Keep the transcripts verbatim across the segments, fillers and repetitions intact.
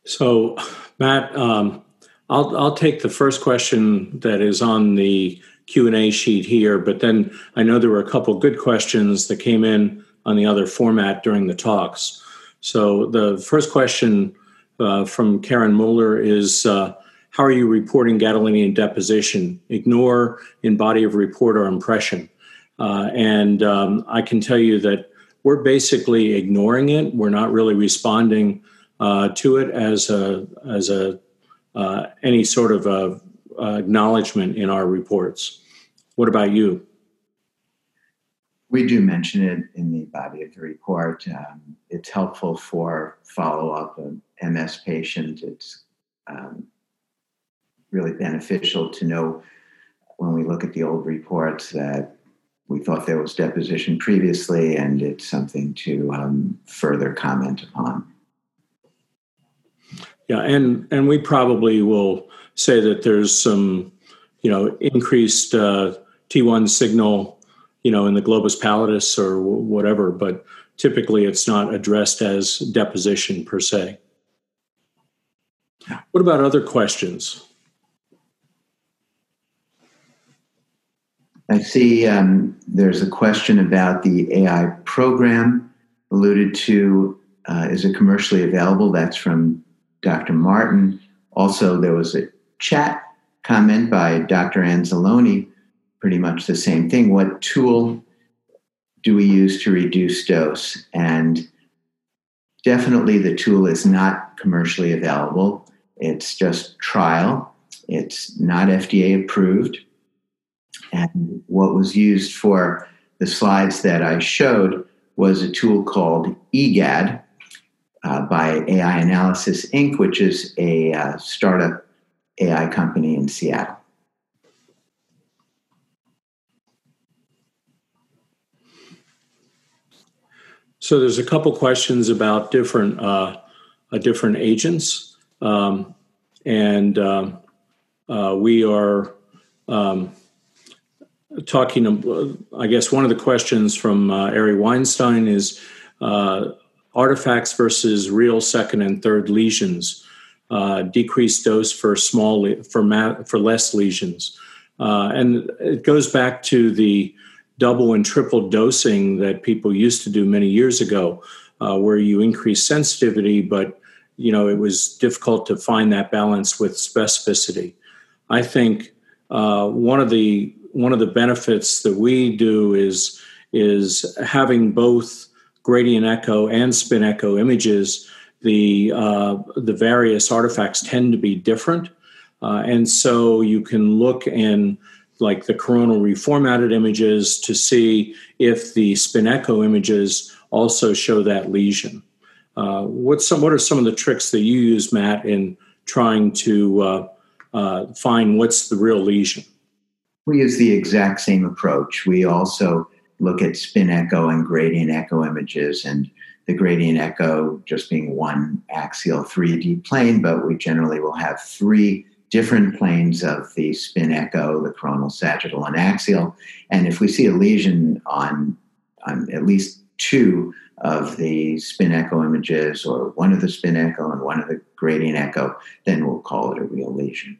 So, Matt, um, I'll I'll take the first question that is on the Q and A sheet here, but then I know there were a couple good questions that came in on the other format during the talks. So the first question uh, from Karen Mueller is, uh, how are you reporting gadolinium deposition? Ignore in body of report or impression. Uh, and um, I can tell you that we're basically ignoring it. We're not really responding uh, to it as a as a uh, any sort of a, uh, acknowledgement in our reports. What about you? We do mention it in the body of the report. Um, it's helpful for follow-up of M S patient. It's um, really beneficial to know when we look at the old reports that we thought there was deposition previously, and it's something to um, further comment upon. Yeah, and and we probably will say that there's some, you know, increased uh, T one signal, you know, in the globus pallidus or whatever, but typically it's not addressed as deposition per se. What about other questions? I see um, there's a question about the A I program alluded to. Uh, is it commercially available? That's from Doctor Martin. Also, there was a chat comment by Doctor Anzalone, pretty much the same thing. What tool do we use to reduce dose? And definitely the tool is not commercially available. It's just trial. It's not F D A approved. And what was used for the slides that I showed was a tool called E G A D uh, by A I Analysis, Incorporated, which is a uh, startup A I company in Seattle. So there's a couple questions about different uh, uh, different agents, um, and um, uh, we are um, talking. I guess one of the questions from uh, Ari Weinstein is uh, artifacts versus real second and third lesions, uh, decreased dose for small le- for ma- for less lesions, uh, and it goes back to the double and triple dosing that people used to do many years ago, uh, where you increase sensitivity, but you know it was difficult to find that balance with specificity. I think uh, one of the one of the benefits that we do is is having both gradient echo and spin echo images. The uh, the various artifacts tend to be different, uh, and so you can look in like the coronal reformatted images to see if the spin echo images also show that lesion. Uh, what's some, what are some of the tricks that you use, Matt, in trying to uh, uh, find what's the real lesion? We use the exact same approach. We also look at spin echo and gradient echo images, and the gradient echo just being one axial three D plane, but we generally will have three different planes of the spin echo, the coronal, sagittal, and axial. And if we see a lesion on, on at least two of the spin echo images, or one of the spin echo and one of the gradient echo, then we'll call it a real lesion.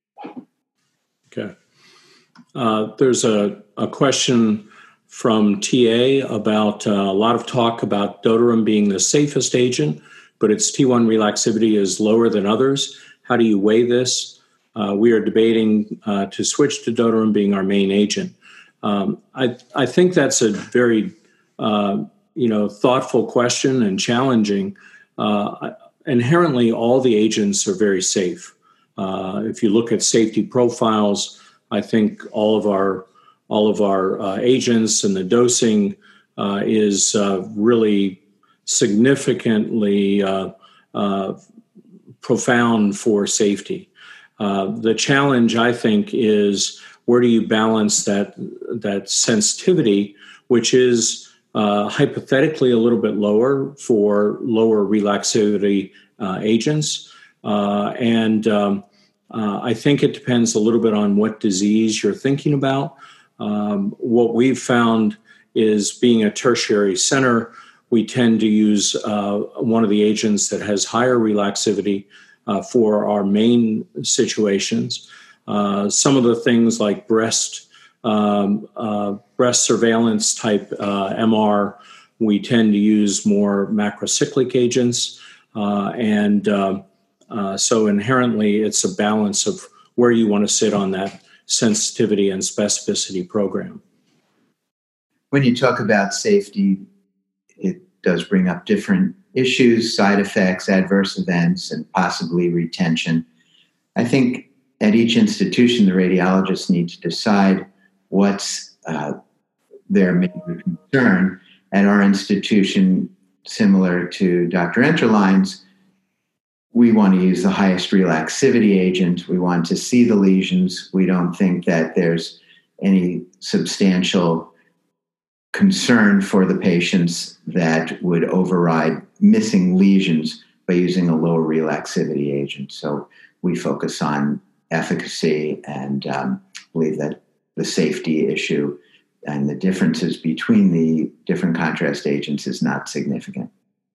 Okay. Uh, there's a, a question from T A about uh, a lot of talk about Dotarum being the safest agent, but its T one relaxivity is lower than others. How do you weigh this? Uh, we are debating uh, to switch to Dotarum being our main agent. Um, I, I think that's a very uh, you know thoughtful question and challenging. Uh, inherently, all the agents are very safe. Uh, if you look at safety profiles, I think all of our all of our uh, agents and the dosing uh, is uh, really significantly uh, uh, profound for safety. Uh, the challenge, I think, is where do you balance that that sensitivity, which is uh, hypothetically a little bit lower for lower relaxivity uh, agents, uh, and um, uh, I think it depends a little bit on what disease you're thinking about. Um, what we've found is being a tertiary center, we tend to use uh, one of the agents that has higher relaxivity uh, for our main situations. Uh, some of the things like breast um, uh, breast surveillance type uh, M R, we tend to use more macrocyclic agents, uh, and uh, uh, so inherently it's a balance of where you want to sit on that sensitivity and specificity program. When you talk about safety, it does bring up different issues, side effects, adverse events, and possibly retention. I think at each institution, the radiologists need to decide what's uh, their major concern. At our institution, similar to Doctor Enterline's, we want to use the highest relaxivity agent. We want to see the lesions. We don't think that there's any substantial concern for the patients that would override missing lesions by using a lower relaxivity agent. So we focus on efficacy and um, believe that the safety issue and the differences between the different contrast agents is not significant.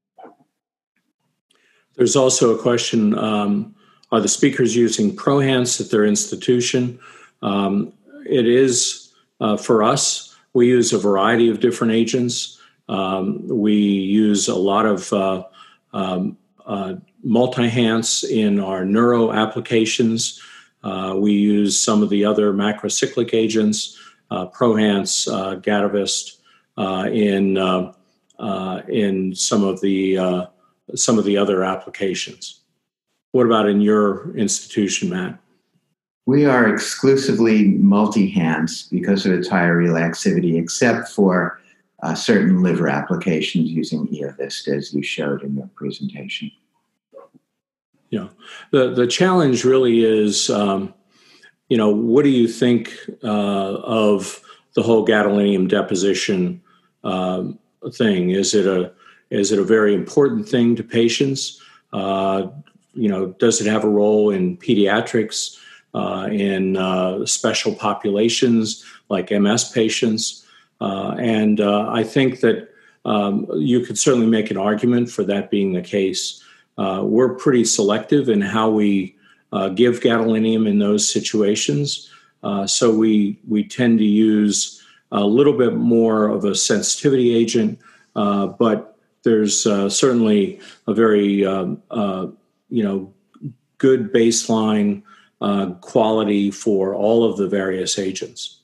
There's also a question, um, are the speakers using ProHance at their institution? Um, it is, uh, for us, we use a variety of different agents. Um, we use a lot of uh, um, uh, multi-Hance in our neuro applications. Uh, we use some of the other macrocyclic agents, uh, ProHance, uh, Gatavist, uh, in uh, uh, in some of the uh, some of the other applications. What about in your institution, Matt? We are exclusively multi-Hance because of its higher relaxivity, except for uh, certain liver applications using Eovist, as you showed in your presentation. Yeah, the the challenge really is, um, you know, what do you think uh, of the whole gadolinium deposition um, thing? Is it a is it a very important thing to patients? Uh, you know, does it have a role in pediatrics, uh, in uh, special populations like M S patients? Uh, and uh, I think that um, you could certainly make an argument for that being the case. Uh, we're pretty selective in how we uh, give gadolinium in those situations. Uh, so we we tend to use a little bit more of a sensitivity agent, uh, but there's uh, certainly a very um, uh, you know good baseline uh, quality for all of the various agents.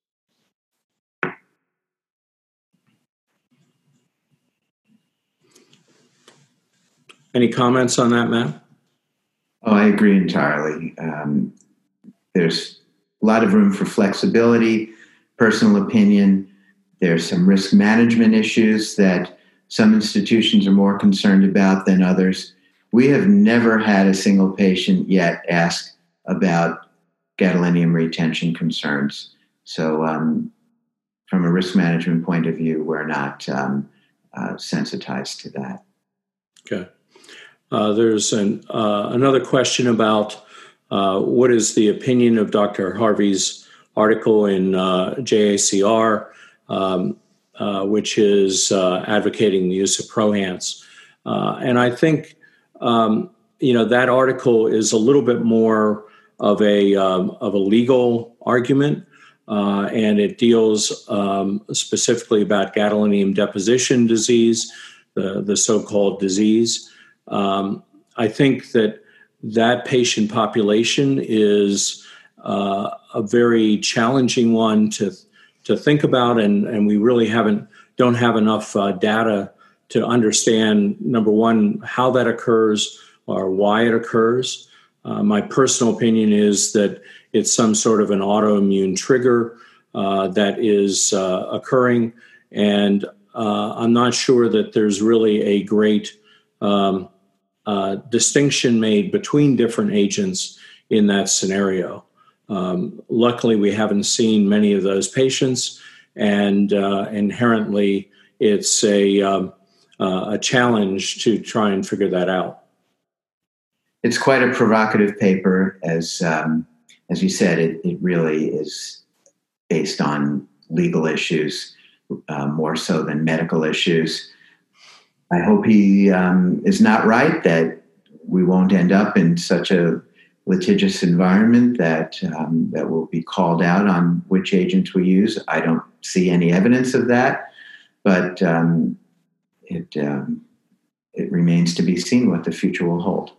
Any comments on that, Matt? Oh, I agree entirely. Um, there's a lot of room for flexibility, personal opinion. There's some risk management issues that some institutions are more concerned about than others. We have never had a single patient yet ask about gadolinium retention concerns. So um, from a risk management point of view, we're not um, uh, sensitized to that. Okay. Uh, there's an, uh, another question about uh, what is the opinion of Doctor Harvey's article in uh, J A C R, um, uh, which is uh, advocating the use of ProHance. Uh, and I think, um, you know, that article is a little bit more of a, um, of a legal argument, uh, and it deals um, specifically about gadolinium deposition disease, the, the so-called disease. Um, I think that that patient population is uh, a very challenging one to to think about, and, and we really haven't don't have enough uh, data to understand, number one, how that occurs or why it occurs. Uh, my personal opinion is that it's some sort of an autoimmune trigger uh, that is uh, occurring, and uh, I'm not sure that there's really a great um, Uh, distinction made between different agents in that scenario. Um, luckily, we haven't seen many of those patients, and uh, inherently, it's a um, uh, a challenge to try and figure that out. It's quite a provocative paper, as um, as you said. It, it really is based on legal issues uh, more so than medical issues. I hope he um, is not right, that we won't end up in such a litigious environment that um, that will be called out on which agents we use. I don't see any evidence of that, but um, it um, it remains to be seen what the future will hold.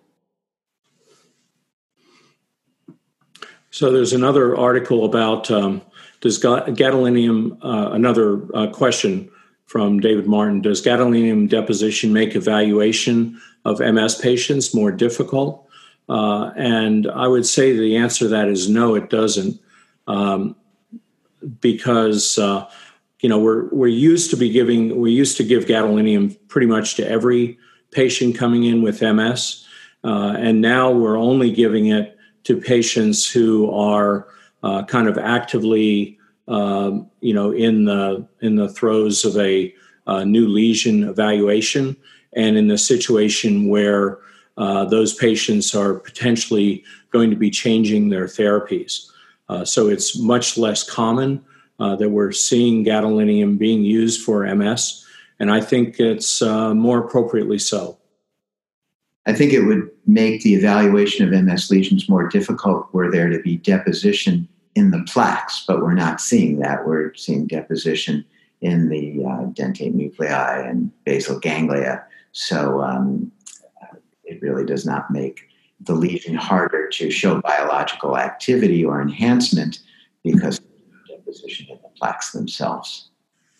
So there's another article about um, does gadolinium, uh, another uh, question from David Martin, does gadolinium deposition make evaluation of M S patients more difficult? Uh, and I would say the answer to that is no, it doesn't, um, because uh, you know we're we're used to be giving we used to give gadolinium pretty much to every patient coming in with M S, uh, and now we're only giving it to patients who are uh, kind of actively, um, you know, in the in the throes of a uh, new lesion evaluation, and in the situation where uh, those patients are potentially going to be changing their therapies. Uh, so it's much less common uh, that we're seeing gadolinium being used for M S, and I think it's uh, more appropriately so. I think it would make the evaluation of M S lesions more difficult were there to be deposition in the plaques, but we're not seeing that. We're seeing deposition in the uh, dentate nuclei and basal ganglia. So um, it really does not make the lesion harder to show biological activity or enhancement because of the deposition in the plaques themselves.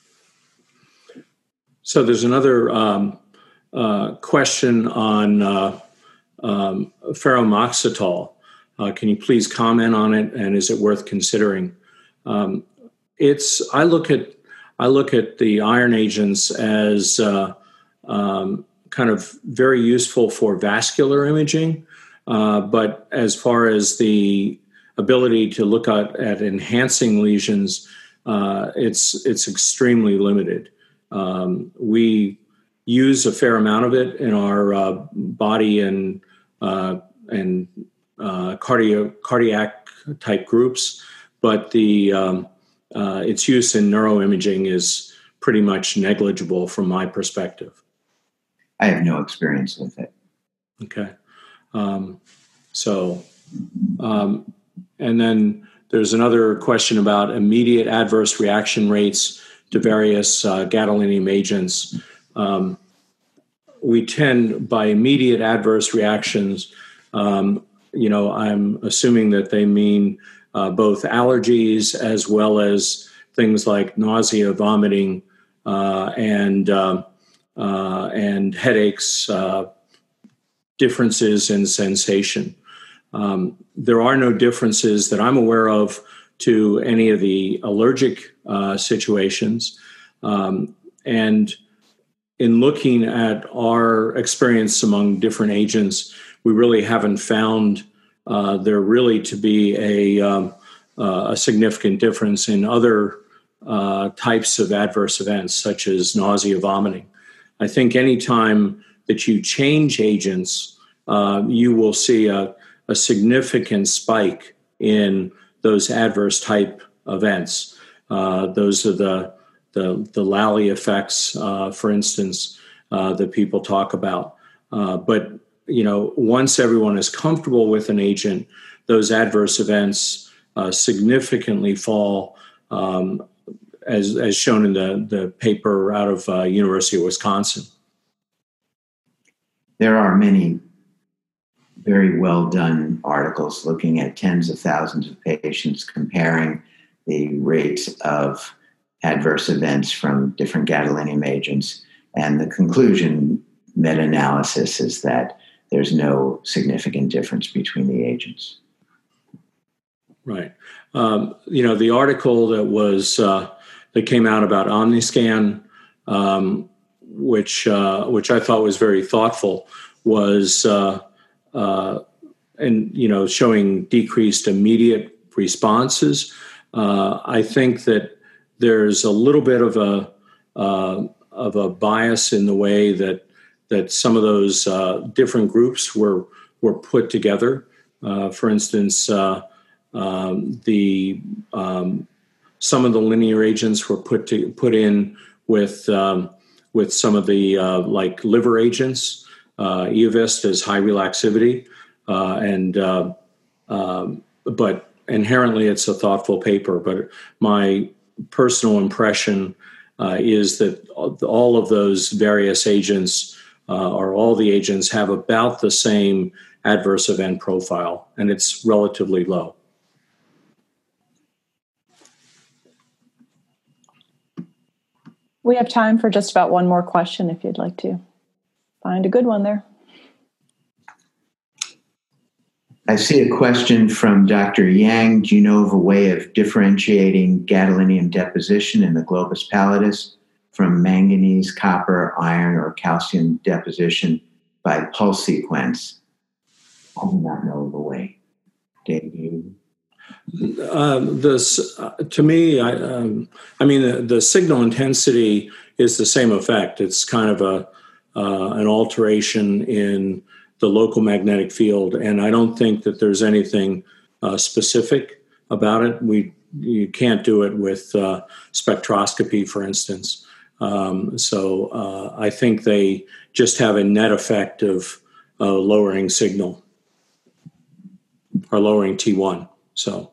So there's another um, uh, question on uh, um, ferumoxytol. Uh, can you please comment on it, and is it worth considering? Um, it's I look at I look at the iron agents as uh, um, kind of very useful for vascular imaging, uh, but as far as the ability to look at, at enhancing lesions, uh, it's it's extremely limited. Um, we use a fair amount of it in our uh, body and uh, and uh, cardio, cardiac type groups, but the um, uh, its use in neuroimaging is pretty much negligible from my perspective. I have no experience with it. Okay, um, so um, and then there's another question about immediate adverse reaction rates to various uh, gadolinium agents. Um, we tend, by immediate adverse reactions, um, you know, I'm assuming that they mean uh, both allergies as well as things like nausea, vomiting, uh, and uh, uh, and headaches, uh, differences in sensation. Um, there are no differences that I'm aware of to any of the allergic uh, situations. Um, and in looking at our experience among different agents, we really haven't found uh, there really to be a, um, uh, a significant difference in other uh, types of adverse events, such as nausea, vomiting. I think anytime that you change agents, uh, you will see a, a significant spike in those adverse type events. Uh, those are the the, the Lally effects, uh, for instance, uh, that people talk about. Uh, but you know, once everyone is comfortable with an agent, those adverse events uh, significantly fall, um, as as shown in the the paper out of uh, University of Wisconsin. There are many very well done articles looking at tens of thousands of patients comparing the rates of adverse events from different gadolinium agents. And the conclusion meta-analysis is that there's no significant difference between the agents. Right. Um, you know, the article that was uh, that came out about Omniscan, um, which uh, which I thought was very thoughtful, was uh, uh, and you know showing decreased immediate responses. Uh, I think that there's a little bit of a uh, of a bias in the way that that some of those uh, different groups were were put together. Uh, for instance, uh, um, the um, some of the linear agents were put to put in with um, with some of the uh, like liver agents. Uh, Eovist is high relaxivity, uh, and uh, um, but inherently it's a thoughtful paper. But my personal impression uh, is that all of those various agents, uh, or all the agents, have about the same adverse event profile, and it's relatively low. We have time for just about one more question if you'd like to find a good one there. I see a question from Doctor Yang. Do you know of a way of differentiating gadolinium deposition in the globus pallidus from manganese, copper, iron, or calcium deposition by pulse sequence? I do not know of a way. Dave, you? Um, this, uh, to me, I, um, I mean, the, the signal intensity is the same effect. It's kind of a uh, an alteration in the local magnetic field, and I don't think that there's anything uh, specific about it. We you can't do it with uh, spectroscopy, for instance. Um, so uh, I think they just have a net effect of uh, lowering signal or lowering T one. So.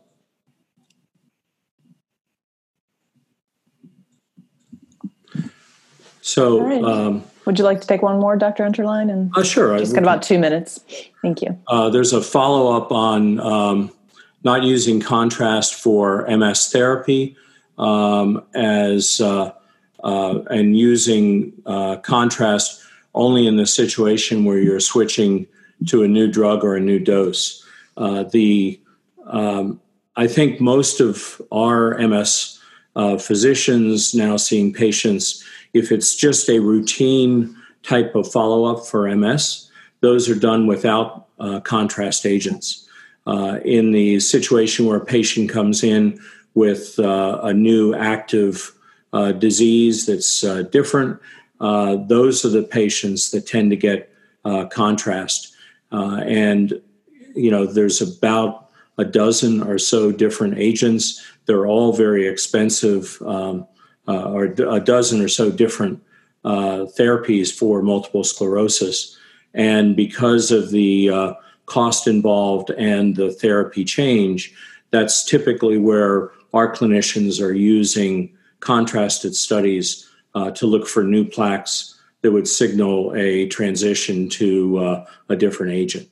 So, right. um, would you like to take one more, Doctor Unterlein? And uh, sure. Just got about two minutes. Thank you. Uh, there's a follow-up on um, not using contrast for M S therapy um, as uh, uh, and using uh, contrast only in the situation where you're switching to a new drug or a new dose. Uh, the um, I think most of our M S uh, physicians now seeing patients, if it's just a routine type of follow-up for M S, those are done without uh, contrast agents. Uh, in the situation where a patient comes in with uh, a new active uh, disease that's uh, different, uh, those are the patients that tend to get uh, contrast. Uh, and, you know, there's about a dozen or so different agents. They're all very expensive, um, uh, or a dozen or so different uh, therapies for multiple sclerosis. And because of the uh, cost involved and the therapy change, that's typically where our clinicians are using contrasted studies uh, to look for new plaques that would signal a transition to uh, a different agent.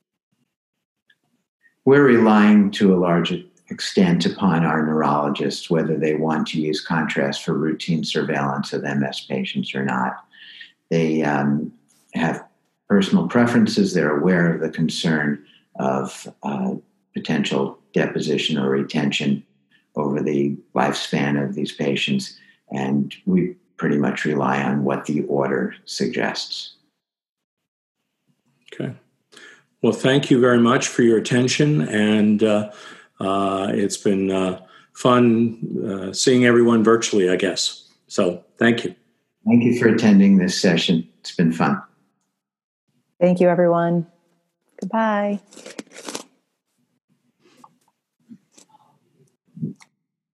We're relying to a large extent upon our neurologists, whether they want to use contrast for routine surveillance of M S patients or not. They um, have personal preferences. They're aware of the concern of uh, potential deposition or retention over the lifespan of these patients, and we pretty much rely on what the order suggests. Okay. Well, thank you very much for your attention, and uh, uh, it's been uh, fun uh, seeing everyone virtually, I guess. So thank you. Thank you for attending this session. It's been fun. Thank you, everyone. Goodbye.